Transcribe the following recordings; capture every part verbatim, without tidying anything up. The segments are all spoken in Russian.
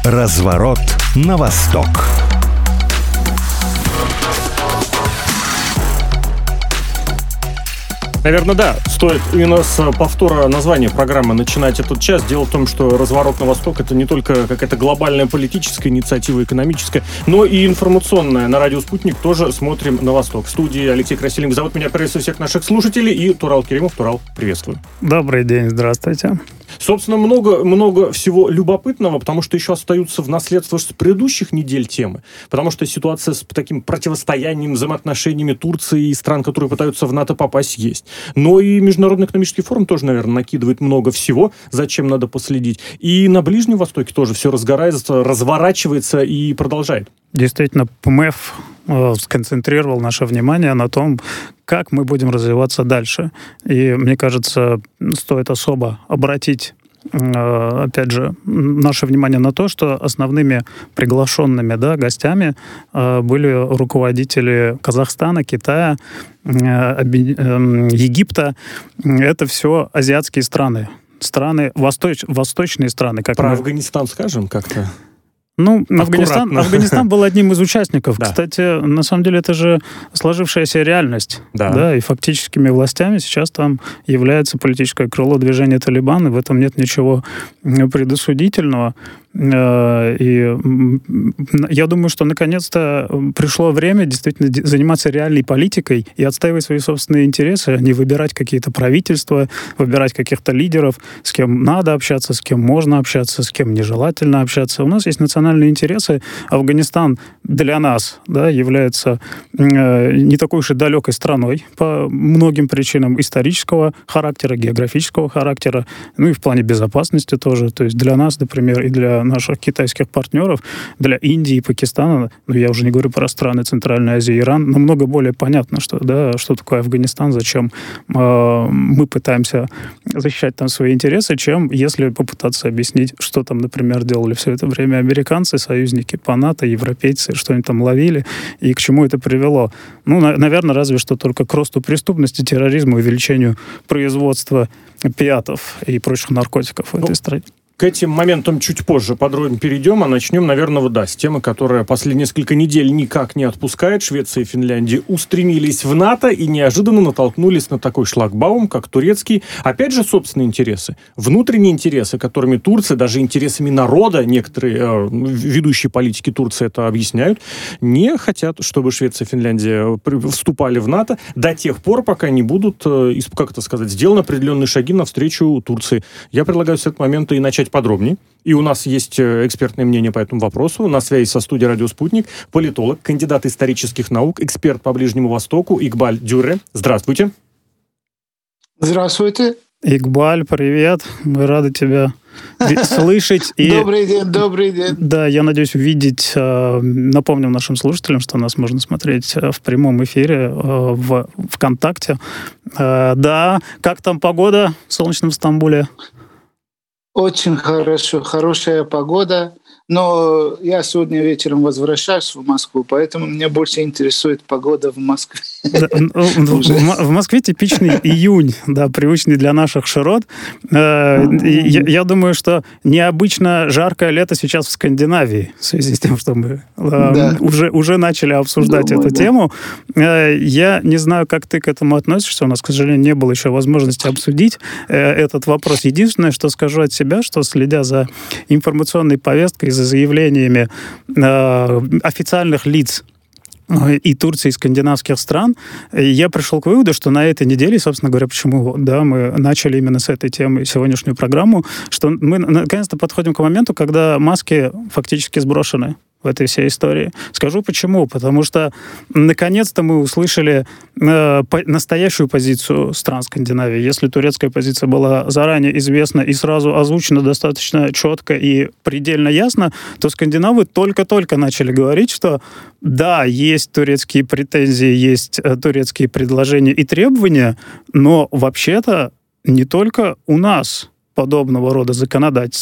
Разворот на восток. Наверное, да. Стоит именно с повтора названия программы начинать этот час. Дело в том, что «Разворот на восток» — это не только какая-то глобальная политическая инициатива, экономическая, но и информационная. На радио «Спутник» тоже смотрим на восток. В студии Алексей Красильников зовут меня, приветствую всех наших слушателей, и Турал Керимов. Турал, приветствую. Добрый день, здравствуйте. Собственно, много, много всего любопытного, потому что еще остаются в наследство с предыдущих недель темы. Потому что ситуация с таким противостоянием, взаимоотношениями Турции и стран, которые пытаются в НАТО попасть, есть. Но и Международный экономический форум тоже, наверное, накидывает много всего, зачем надо последить. И на Ближнем Востоке тоже все разгорается, разворачивается и продолжает. Действительно, ПМЭФ э, сконцентрировал наше внимание на том, как мы будем развиваться дальше. И, мне кажется, стоит особо обратить, э, опять же, наше внимание на то, что основными приглашенными, да, гостями э, были руководители Казахстана, Китая, э, э, Египта. Это все азиатские страны. Страны, восточ, восточные страны. Как Про мы... Афганистан скажем как-то? Ну, Афганистан, Афганистан был одним из участников. Да. Кстати, на самом деле это же сложившаяся реальность. Да. Да, и фактическими властями сейчас там является политическое крыло движения «Талибан», и в этом нет ничего предосудительного. И я думаю, что наконец-то пришло время действительно заниматься реальной политикой и отстаивать свои собственные интересы, а не выбирать какие-то правительства, выбирать каких-то лидеров, с кем надо общаться, с кем можно общаться, с кем нежелательно общаться. У нас есть национальные интересы. Афганистан для нас, да, является не такой уж и далекой страной по многим причинам исторического характера, географического характера, ну и в плане безопасности тоже. То есть для нас, например, и для наших китайских партнеров, для Индии и Пакистана, ну, я уже не говорю про страны Центральной Азии и Иран, намного более понятно, что, да, что такое Афганистан, зачем э, мы пытаемся защищать там свои интересы, чем если попытаться объяснить, что там, например, делали все это время американцы, союзники по НАТО, европейцы, что они там ловили и к чему это привело. Ну, на, наверное, разве что только к росту преступности, терроризму, увеличению производства опиатов и прочих наркотиков в этой стране. К этим моментам чуть позже подробно перейдем, а начнем, наверное, вот, да, с темы, которая последние несколько недель никак не отпускает. Швеция и Финляндия устремились в НАТО и неожиданно натолкнулись на такой шлагбаум, как турецкий. Опять же, собственные интересы. Внутренние интересы, которыми Турция, даже интересами народа, некоторые э, ведущие политики Турции это объясняют, не хотят, чтобы Швеция и Финляндия вступали в НАТО до тех пор, пока не будут, э, как это сказать, сделаны определенные шаги навстречу Турции. Я предлагаю с этого момента и начать подробнее. И у нас есть экспертное мнение по этому вопросу. На связи со студией «Радио Спутник» политолог, кандидат исторических наук, эксперт по Ближнему Востоку Игбаль Дюрре. Здравствуйте. Здравствуйте. Игбаль, привет. Мы рады тебя слышать. И, добрый день, добрый день. Да, я надеюсь увидеть, напомню нашим слушателям, что нас можно смотреть в прямом эфире в ВКонтакте. Да, как там погода в солнечном Стамбуле? Очень хорошо, хорошая погода, но я сегодня вечером возвращаюсь в Москву, поэтому меня больше интересует погода в Москве. В Москве типичный июнь, да, привычный для наших широт. Я думаю, что необычно жаркое лето сейчас в Скандинавии, в связи с тем, что мы уже начали обсуждать эту тему. Я не знаю, как ты к этому относишься. У нас, к сожалению, не было еще возможности обсудить этот вопрос. Единственное, что скажу от себя, что, следя за информационной повесткой, за заявлениями официальных лиц и Турции, и скандинавских стран, я пришел к выводу, что на этой неделе, собственно говоря, почему да, мы начали именно с этой темы сегодняшнюю программу, что мы наконец-то подходим к моменту, когда маски фактически сброшены в этой всей истории. Скажу почему. Потому что наконец-то мы услышали э, по- настоящую позицию стран Скандинавии. Если турецкая позиция была заранее известна и сразу озвучена достаточно четко и предельно ясно, то скандинавы только-только начали говорить, что да, есть турецкие претензии, есть э, турецкие предложения и требования, но вообще-то не только у нас подобного рода законодательство,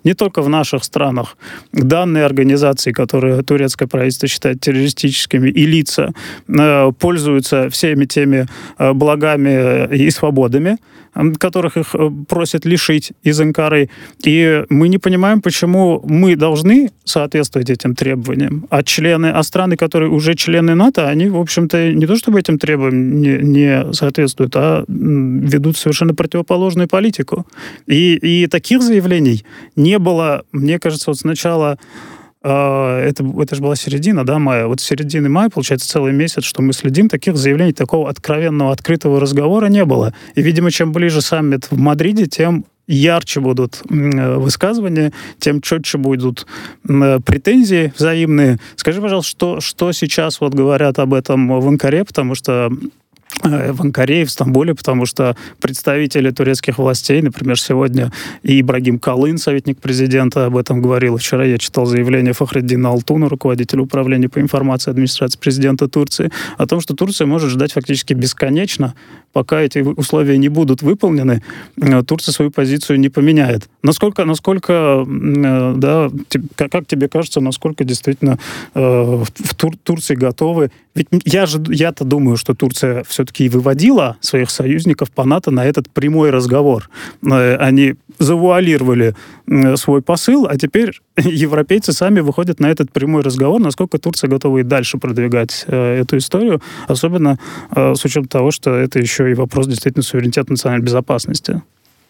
не только в наших странах, данные организации, которые турецкое правительство считает террористическими, и лица э, пользуются всеми теми э, благами и свободами, которых их просят лишить из Анкары. И мы не понимаем, почему мы должны соответствовать этим требованиям, а члены, а страны, которые уже члены НАТО, они, в общем-то, не то чтобы этим требованиям не, не соответствуют, а ведут совершенно противоположную политику. И, и таких заявлений не было, мне кажется, вот сначала... Это, это же была середина, да, мая. Вот с середины мая, получается, целый месяц, что мы следим, таких заявлений, такого откровенного, открытого разговора не было. И, видимо, чем ближе саммит в Мадриде, тем ярче будут высказывания, тем четче будут претензии взаимные. Скажи, пожалуйста, что, что сейчас вот говорят об этом в Анкаре, потому что в Анкаре и в Стамбуле, потому что представители турецких властей, например, сегодня и Ибрагим Калын, советник президента, об этом говорил. Вчера я читал заявление Фахреддина Алтуна, руководителя управления по информации администрации президента Турции, о том, что Турция может ждать фактически бесконечно, пока эти условия не будут выполнены, Турция свою позицию не поменяет. Насколько, насколько да, как тебе кажется, насколько действительно в Тур- Турции готовы? Ведь я же, я-то думаю, что Турция все-таки и выводила своих союзников по НАТО на этот прямой разговор. Они завуалировали свой посыл, а теперь европейцы сами выходят на этот прямой разговор, насколько Турция готова и дальше продвигать эту историю, особенно с учетом того, что это еще и вопрос действительно суверенитета национальной безопасности.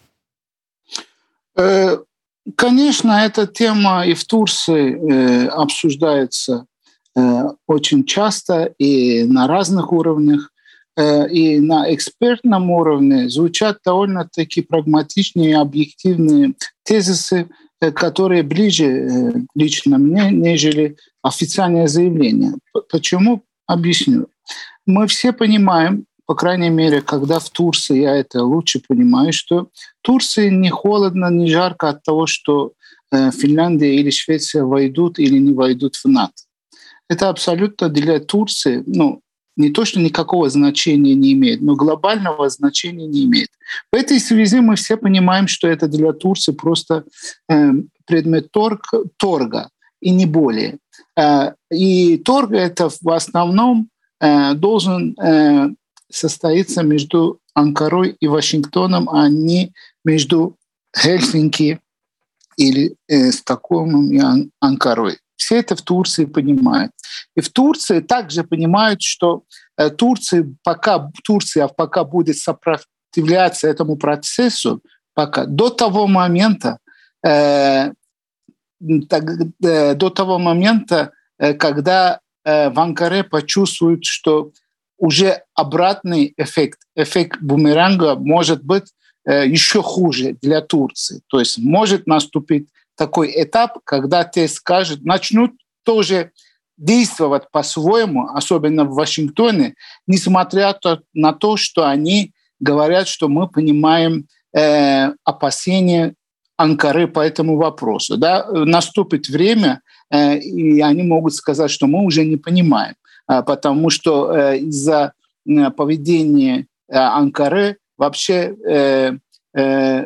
Конечно, эта тема и в Турции обсуждается очень часто и на разных уровнях. И на экспертном уровне звучат довольно-таки прагматичные и объективные тезисы, которые ближе лично мне, нежели официальное заявление. Почему? Объясню. Мы все понимаем, по крайней мере, когда в Турции, я это лучше понимаю, что Турции не холодно, не жарко от того, что Финляндия или Швеция войдут или не войдут в НАТО. Это абсолютно для Турции, ну, не то, что никакого значения не имеет, но глобального значения не имеет. В этой связи мы все понимаем, что это для Турции просто э, предмет торг, торга, и не более. Э, и торг это в основном э, должен э, состоится между Анкарой и Вашингтоном, а не между Хельсинки или э, Стокгольмом и Ан- Анкарой. Все это в Турции понимают. И в Турции также понимают, что э, Турция, пока, Турция пока будет сопротивляться этому процессу, пока, до того момента, э, так, э, до того момента э, когда э, в Анкаре почувствуют, что уже обратный эффект, эффект бумеранга может быть э, еще хуже для Турции. То есть может наступить такой этап, когда те скажут, начнут тоже действовать по-своему, особенно в Вашингтоне, несмотря на то, что они говорят, что мы понимаем э, опасения Анкары по этому вопросу. Да? Наступит время, э, и они могут сказать, что мы уже не понимаем, э, потому что э, из-за э, поведения э, Анкары вообще э, э,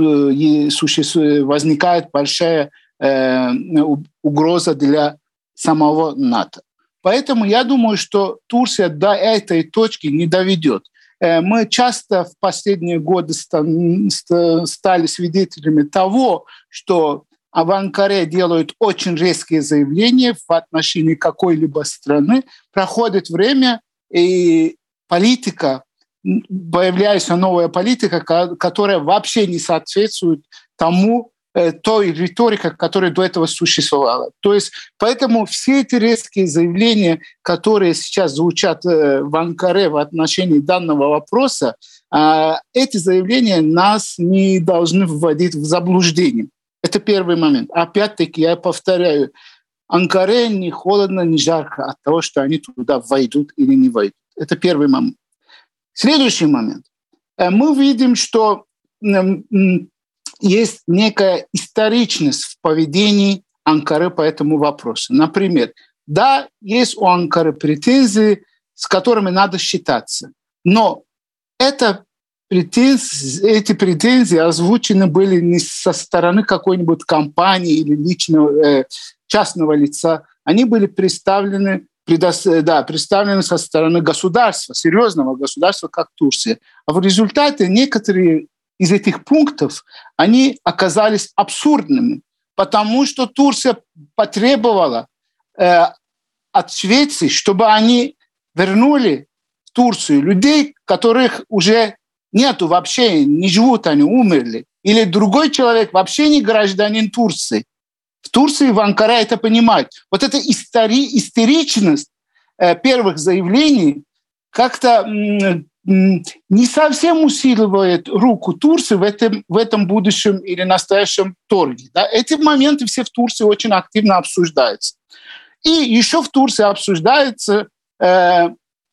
возникает большая э, угроза для самого НАТО. Поэтому я думаю, что Турция до этой точки не доведет. Э, мы часто в последние годы ста- стали свидетелями того, что в Анкаре делают очень резкие заявления в отношении какой-либо страны. Проходит время, и политика, появляется новая политика, которая вообще не соответствует тому, той риторике, которая до этого существовала. То есть поэтому все эти резкие заявления, которые сейчас звучат в Анкаре в отношении данного вопроса, эти заявления нас не должны вводить в заблуждение. Это первый момент. Опять-таки, я повторяю, Анкаре не холодно, не жарко от того, что они туда войдут или не войдут. Это первый момент. Следующий момент. Мы видим, что есть некая историчность в поведении Анкары по этому вопросу. Например, да, есть у Анкары претензии, с которыми надо считаться. Но это претензии, эти претензии озвучены были не со стороны какой-нибудь компании или личного, э, частного лица. Они были представлены, предос, да, представлены со стороны государства, серьезного государства, как Турция. А в результате некоторые из этих пунктов, они оказались абсурдными, потому что Турция потребовала э, от Швеции, чтобы они вернули в Турцию людей, которых уже нету вообще, не живут, они умерли. Или другой человек вообще не гражданин Турции. В Турции, в Анкаре это понимают. Вот эта истори- истеричность э, первых заявлений как-то м- м- не совсем усиливает руку Турции в этом, в этом будущем или настоящем торге. Да? Эти моменты все в Турции очень активно обсуждаются. И еще в Турции обсуждается э,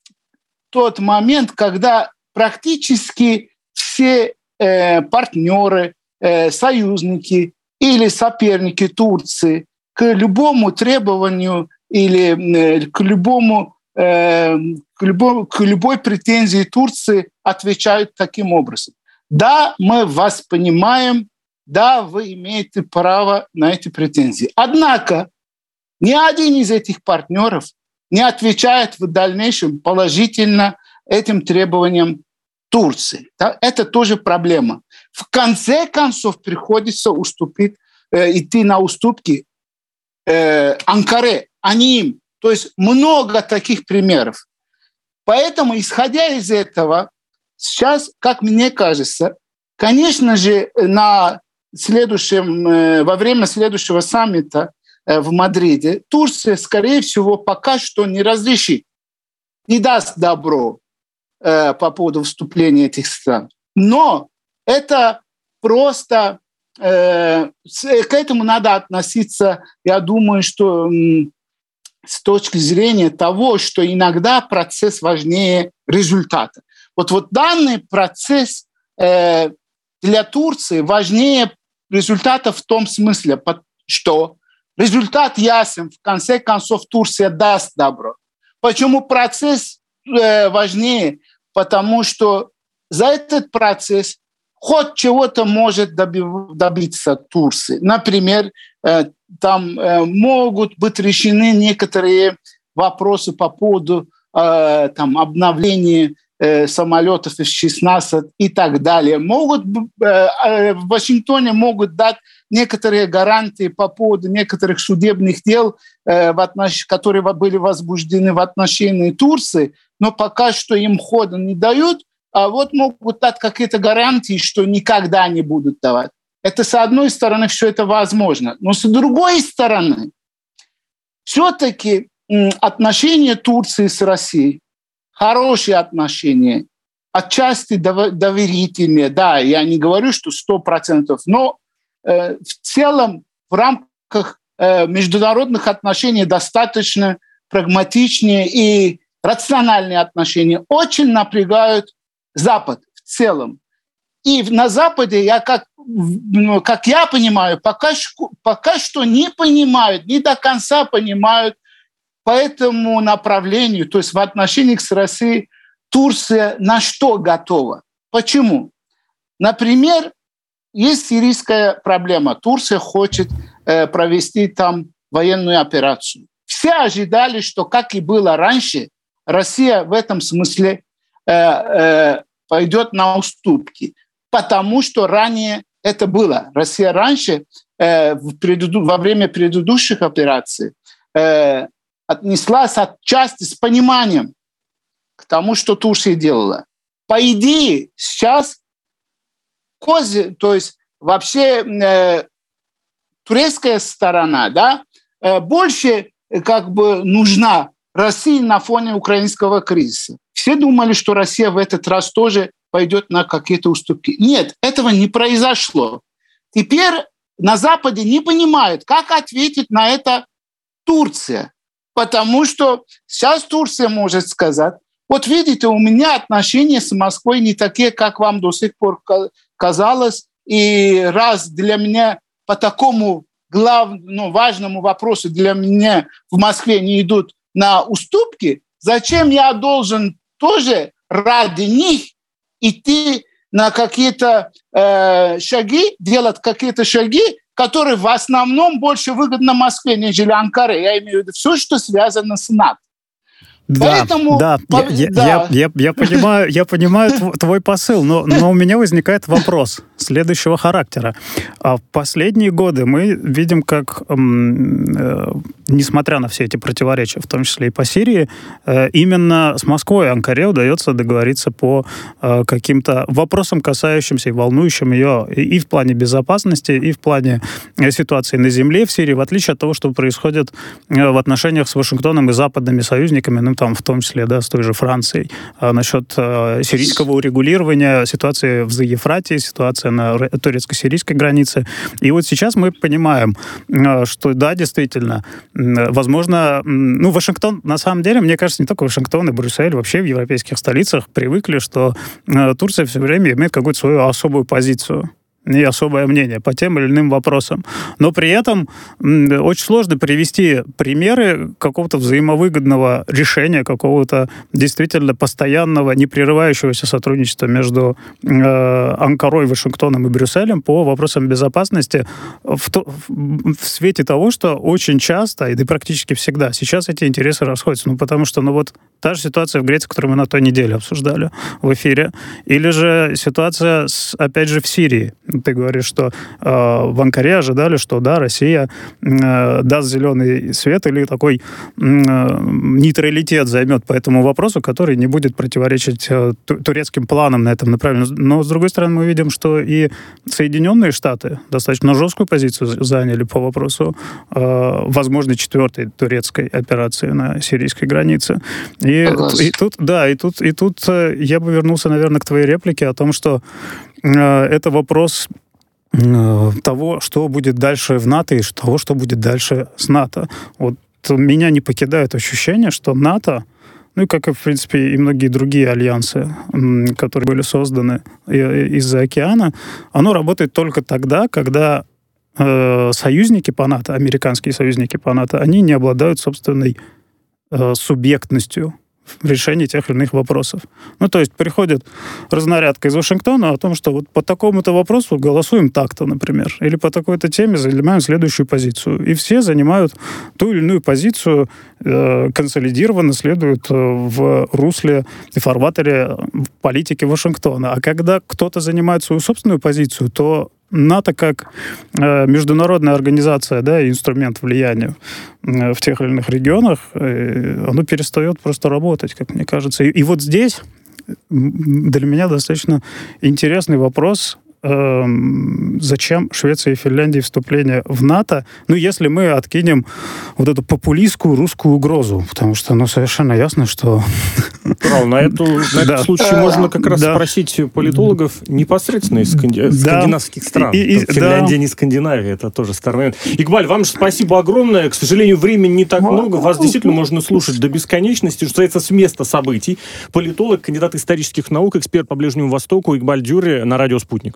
тот момент, когда практически все э, партнеры, э, союзники или соперники Турции к любому требованию или э, к, любому, э, к, любому, к любой претензии Турции отвечают таким образом. Да, мы вас понимаем, да, вы имеете право на эти претензии. Однако ни один из этих партнеров не отвечает в дальнейшем положительно этим требованиям Турции. Да? Это тоже проблема. В конце концов приходится уступить, э, идти на уступки э, Анкаре, а не им. То есть много таких примеров. Поэтому, исходя из этого, сейчас, как мне кажется, конечно же, на следующем, э, во время следующего саммита э, в Мадриде Турция, скорее всего, пока что не разрешит, не даст добро по поводу вступления этих стран. Но это просто... Э, к этому надо относиться, я думаю, что э, с точки зрения того, что иногда процесс важнее результата. Вот, вот данный процесс э, для Турции важнее результата в том смысле, что результат ясен, в конце концов Турция даст добро. Почему процесс э, важнее? Потому что за этот процесс хоть чего-то может добиться Турции. Например, там могут быть решены некоторые вопросы по поводу там, обновления самолетов эф шестнадцать и так далее. Могут, в Вашингтоне могут дать некоторые гарантии по поводу некоторых судебных дел, которые были возбуждены в отношении Турции, но пока что им хода не дают, а вот могут дать какие-то гарантии, что никогда не будут давать. Это, с одной стороны, все это возможно. Но с другой стороны, все-таки отношения Турции с Россией, хорошие отношения, отчасти доверительные, да, я не говорю, что сто процентов, но э, в целом в рамках э, международных отношений достаточно прагматичные и рациональные отношения очень напрягают Запад в целом. И на Западе, я как, как я понимаю, пока, пока что не понимают, не до конца понимают по этому направлению, то есть в отношениях с Россией, Турция на что готова. Почему? Например, есть сирийская проблема. Турция хочет э, провести там военную операцию. Все ожидали, что, как и было раньше, Россия в этом смысле э, э, пойдет на уступки, потому что ранее это было. Россия раньше, э, в преду... во время предыдущих операций, э, отнеслась отчасти с пониманием к тому, что Турция делала. По идее, сейчас кози, то есть вообще э, турецкая сторона, да, э, больше э, как бы нужна России на фоне украинского кризиса. Все думали, что Россия в этот раз тоже пойдет на какие-то уступки. Нет, этого не произошло. Теперь на Западе не понимают, как ответить на это Турция. Потому что сейчас Турция может сказать, вот видите, у меня отношения с Москвой не такие, как вам до сих пор казалось. И раз для меня по такому главному, ну, важному вопросу для меня в Москве не идут на уступки, зачем я должен тоже ради них идти на какие-то э, шаги, делать какие-то шаги, которые в основном больше выгодны Москве, нежели Анкаре. Я имею в виду все, что связано с НАТО. Да, Поэтому, да, по, я, да. Я, я, я понимаю, я понимаю твой посыл, но, но у меня возникает вопрос следующего характера. В последние годы мы видим, как, э, несмотря на все эти противоречия, в том числе и по Сирии, э, именно с Москвой и Анкаре удается договориться по э, каким-то вопросам, касающимся и волнующим ее и, и в плане безопасности, и в плане ситуации на земле в Сирии, в отличие от того, что происходит э, в отношениях с Вашингтоном и западными союзниками, ну, там, в том числе, да, с той же Францией, а насчет э, сирийского урегулирования ситуации в Ефрате, ситуация на турецко-сирийской границе. И вот сейчас мы понимаем, э, что, да, действительно, э, возможно, э, ну, Вашингтон, на самом деле, мне кажется, не только Вашингтон и Брюссель, вообще в европейских столицах привыкли, что э, Турция все время имеет какую-то свою особую позицию и особое мнение по тем или иным вопросам. Но при этом м, очень сложно привести примеры какого-то взаимовыгодного решения, какого-то действительно постоянного, не прерывающегося сотрудничества между э, Анкарой, Вашингтоном и Брюсселем по вопросам безопасности в, то, в, в свете того, что очень часто, и практически всегда, сейчас эти интересы расходятся. Ну, потому что, ну, вот та же ситуация в Греции, которую мы на той неделе обсуждали в эфире, или же ситуация, с, опять же, в Сирии. Ты говоришь, что э, в Анкаре ожидали, что да, Россия э, даст зеленый свет или такой э, нейтралитет займет по этому вопросу, который не будет противоречить э, турецким планам на этом направлении. Но, с другой стороны, мы видим, что и Соединенные Штаты достаточно жесткую позицию заняли по вопросу э, возможной четвертой турецкой операции на сирийской границе. И, и тут, да, и тут, и тут э, я бы вернулся, наверное, к твоей реплике о том, что это вопрос того, что будет дальше в НАТО и того, что будет дальше с НАТО. Вот меня не покидает ощущение, что НАТО, ну и как и, в принципе, и многие другие альянсы, которые были созданы из-за океана, оно работает только тогда, когда союзники по НАТО, американские союзники по НАТО, они не обладают собственной субъектностью в решении тех или иных вопросов. Ну, то есть приходит разнарядка из Вашингтона о том, что вот по такому-то вопросу голосуем так-то, например, или по такой-то теме занимаем следующую позицию. И все занимают ту или иную позицию, э, консолидированно следуют э, в русле и фарватере политики Вашингтона. А когда кто-то занимает свою собственную позицию, то НАТО как э, международная организация, да, и инструмент влияния э, в тех или иных регионах, э, оно перестает просто работать, как мне кажется. И, и вот здесь для меня достаточно интересный вопрос, э, зачем Швеции и Финляндии вступление в НАТО, ну, если мы откинем вот эту популистскую русскую угрозу, потому что, ну, совершенно ясно, что... Рал, на, эту, на этот да. случай можно как раз да. спросить политологов непосредственно из сканди... да. скандинавских стран. И, и, Финляндия да. не Скандинавия, это тоже старый. Игбаль, вам же спасибо огромное. К сожалению, времени не так много. Вас действительно можно слушать до бесконечности. Что касается с места событий. Политолог, кандидат исторических наук, эксперт по Ближнему Востоку Игбаль Дюре на радио «Спутник».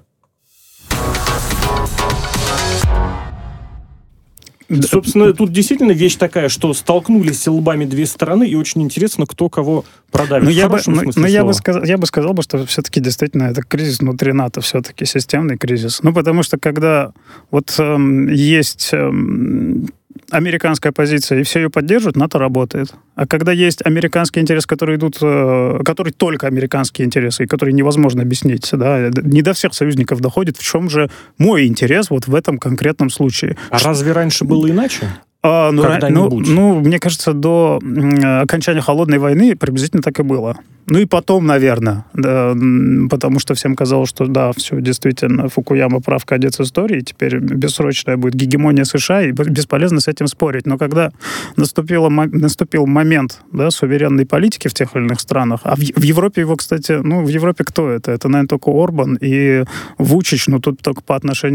Собственно, тут действительно вещь такая, что столкнулись лбами две стороны, и очень интересно, кто кого продавит. Ну, я бы, ну, я бы сказал, я бы сказал, что все-таки действительно это кризис внутри НАТО, все-таки системный кризис. Ну, потому что когда вот эм, есть... Эм, американская позиция, и все ее поддерживают, НАТО работает. А когда есть американские интересы, которые идут, которые только американские интересы, и которые невозможно объяснить, да, не до всех союзников доходит, в чем же мой интерес вот в этом конкретном случае. А Ш... разве раньше было иначе? А, ну, ну, ну, мне кажется, до окончания Холодной войны приблизительно так и было. Ну и потом, наверное, да, потому что всем казалось, что да, все, действительно, Фукуяма прав, конец истории, теперь бессрочная будет гегемония США, и бесполезно с этим спорить. Но когда наступило, наступил момент, да, суверенной политики в тех или иных странах, а в, в Европе его, кстати, ну, в Европе кто это? Это, наверное, только Орбан и Вучич, но тут только по отношению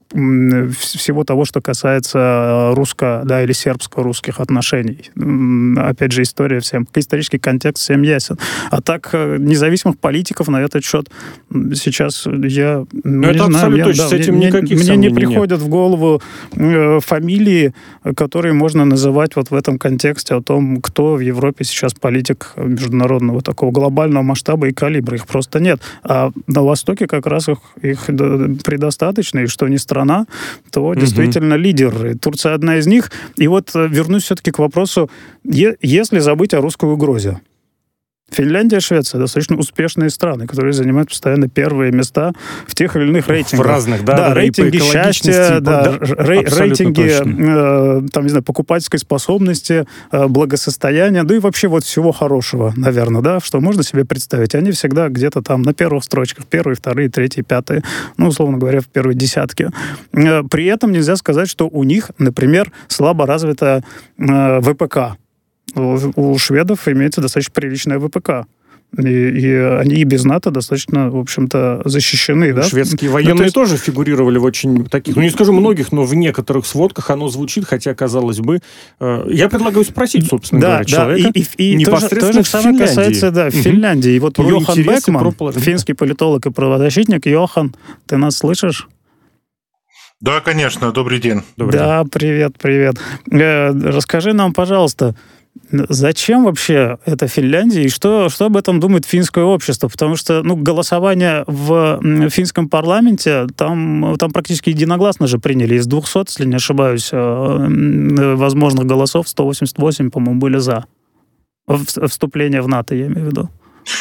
всего того, что касается русско, да, или сербско-русских отношений. Опять же, история всем, исторический контекст всем ясен. А так, независимых политиков на этот счет сейчас я Но не это знаю. Абсолютно Я, точно, да, с этим мне, никаких мне сомнений не приходят нет. в голову э, фамилии, которые можно называть вот в этом контексте о том, кто в Европе сейчас политик международного такого глобального масштаба и калибра. Их просто нет. А на Востоке как раз их, их предостаточно, и что не страна, то угу. действительно лидер. И Турция одна из них. И вот вернусь все-таки к вопросу, е- если забыть о русской угрозе. Финляндия и Швеция достаточно успешные страны, которые занимают постоянно первые места в тех или иных рейтингах. В разных, да, да, да рейтинги счастья, да, да, рей, рейтинги э, там, не знаю, покупательской способности, э, благосостояния, да и вообще вот всего хорошего, наверное, да, что можно себе представить. Они всегда где-то там на первых строчках, первые, вторые, третьи, пятые, ну, условно говоря, в первой десятке. Э, при этом нельзя сказать, что у них, например, слабо развитая э, ВПК. У шведов имеется достаточно приличная ВПК. И, и они и без НАТО достаточно, в общем-то, защищены. Да? Шведские военные ну, то есть... тоже фигурировали в очень таких, ну не скажу многих, но в некоторых сводках оно звучит, хотя, казалось бы, э, я предлагаю спросить, собственно да, говоря, да, человека. И, и, и непосредственно то же, то же самое касается, да, угу. Финляндии. И вот про Йохан Бекман, про... финский политолог и правозащитник. Йохан, ты нас слышишь? Да, конечно. Добрый день. Добрый да, день. привет, привет. Э, расскажи нам, пожалуйста, зачем вообще это Финляндия и что, что об этом думает финское общество? Потому что ну, голосование в финском парламенте там, там практически единогласно же приняли. Из двухсот, если не ошибаюсь, возможных голосов, сто восемьдесят восемь, по-моему, были за. Вступление в НАТО, я имею в виду.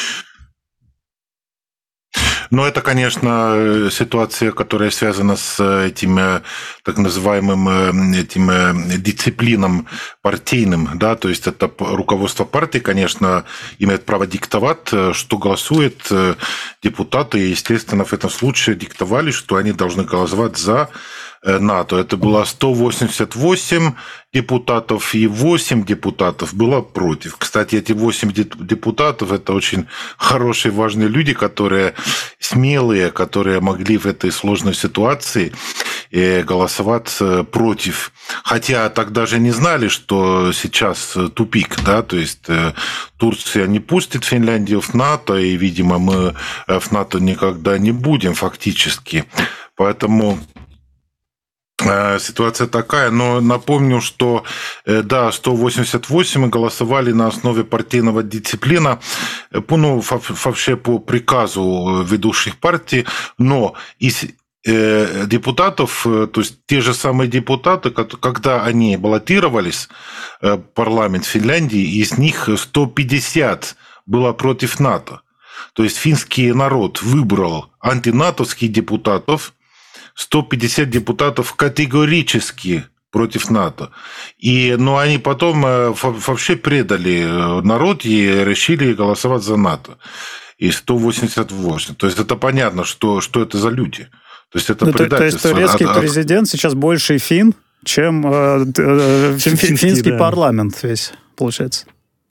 Но это, конечно, ситуация, которая связана с этим так называемым этим дисциплином партийным, да, то есть это руководство партии, конечно, имеет право диктовать, что голосуют депутаты, и, естественно, в этом случае диктовали, что они должны голосовать за НАТО. Это было сто восемьдесят восемь депутатов, и восемь депутатов было против. Кстати, эти восемь депутатов – это очень хорошие, важные люди, которые смелые, которые могли в этой сложной ситуации голосовать против. Хотя тогда же не знали, что сейчас тупик, да, то есть Турция не пустит Финляндию в НАТО, и, видимо, мы в НАТО никогда не будем фактически. Поэтому ситуация такая, но напомню, что да, сто восемьдесят восемь голосовали на основе партийного дисциплина, ну, вообще по приказу ведущих партий, но из депутатов, то есть те же самые депутаты, когда они баллотировались в парламент Финляндии, из них сто пятьдесят было против НАТО. То есть финский народ выбрал антинатовских депутатов, сто пятьдесят депутатов категорически против НАТО. И, но они потом вообще предали народ и решили голосовать за НАТО. И сто восемьдесят восемь. То есть это понятно, что, что это за люди. То есть это ну, предательство. То есть турецкий от, президент сейчас больше фин, чем, э, э, чем финский, финский да. парламент весь, получается.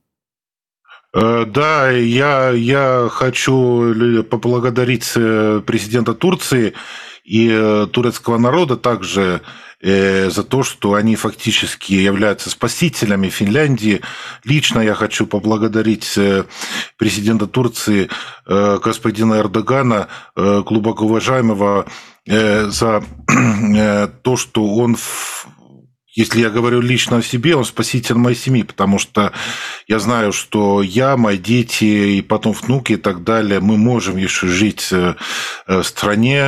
Да, я, я хочу поблагодарить президента Турции и турецкого народа также за то, что они фактически являются спасителями Финляндии. Лично я хочу поблагодарить президента Турции господина Эрдогана, глубоко уважаемого, за то, что он, если я говорю лично о себе, он спаситель моей семьи, потому что я знаю, что я, мои дети и потом внуки и так далее, мы можем еще жить в стране,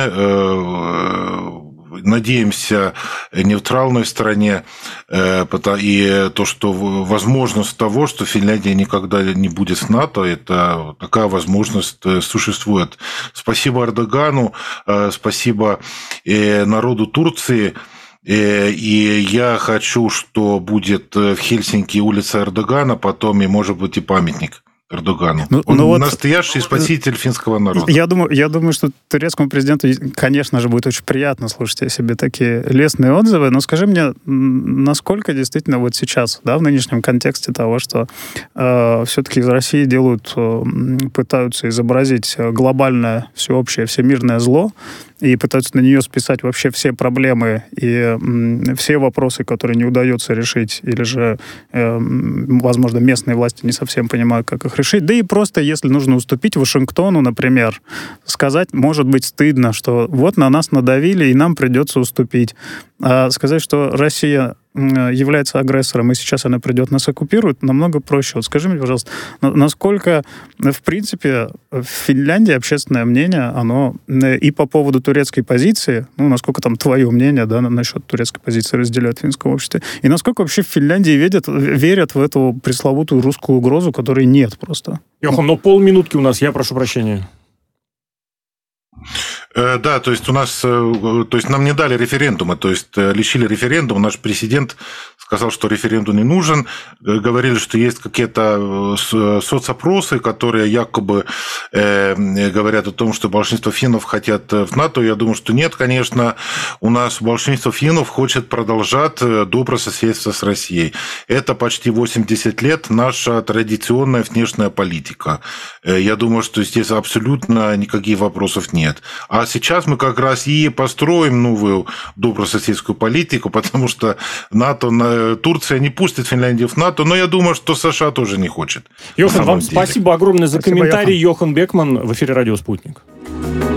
надеемся, нейтральной стране, и то, что возможность того, что Финляндия никогда не будет в НАТО, это такая возможность существует. Спасибо Эрдогану, спасибо народу Турции. И я хочу, что будет в Хельсинки улица Эрдогана, потом и, может быть, и памятник Эрдогану. Ну, Он ну настоящий вот, спаситель финского народа. Я думаю, я думаю, что турецкому президенту, конечно же, будет очень приятно слушать о себе такие лестные отзывы. Но скажи мне, насколько действительно вот сейчас, да, в нынешнем контексте того, что э, все-таки из России делают, э, пытаются изобразить глобальное, всеобщее, всемирное зло, и пытаются на нее списать вообще все проблемы и м, все вопросы, которые не удается решить, или же, э, возможно, местные власти не совсем понимают, как их решить. Да и просто, если нужно уступить Вашингтону, например, сказать, может быть, стыдно, что вот на нас надавили, и нам придется уступить. А сказать, что Россия является агрессором, и сейчас она придет, нас оккупирует, намного проще. Вот скажи мне, пожалуйста, насколько, в принципе, в Финляндии общественное мнение, оно и по поводу турецкой позиции, ну, насколько там твое мнение, да, насчет турецкой позиции разделяют в финском обществе, и насколько вообще в Финляндии верят, верят в эту пресловутую русскую угрозу, которой нет просто? Йохан, но полминутки у нас, я прошу прощения. Да, то есть у нас, то есть нам не дали референдума, то есть лишили референдума. Наш президент сказал, что референдум не нужен. Говорили, что есть какие-то соцопросы, которые якобы э, говорят о том, что большинство финнов хотят в НАТО. Я думаю, что нет, конечно. У нас большинство финнов хочет продолжать добрососедство с Россией. Это почти восемьдесят лет наша традиционная внешняя политика. Я думаю, что здесь абсолютно никаких вопросов нет. А сейчас мы как раз и построим новую добрососедскую политику, потому что НАТО, Турция не пустит Финляндию в НАТО, но я думаю, что США тоже не хочет. Йохан, вам деле. спасибо огромное за спасибо, комментарий. Йохан. Йохан Бекман в эфире «Радио Спутник».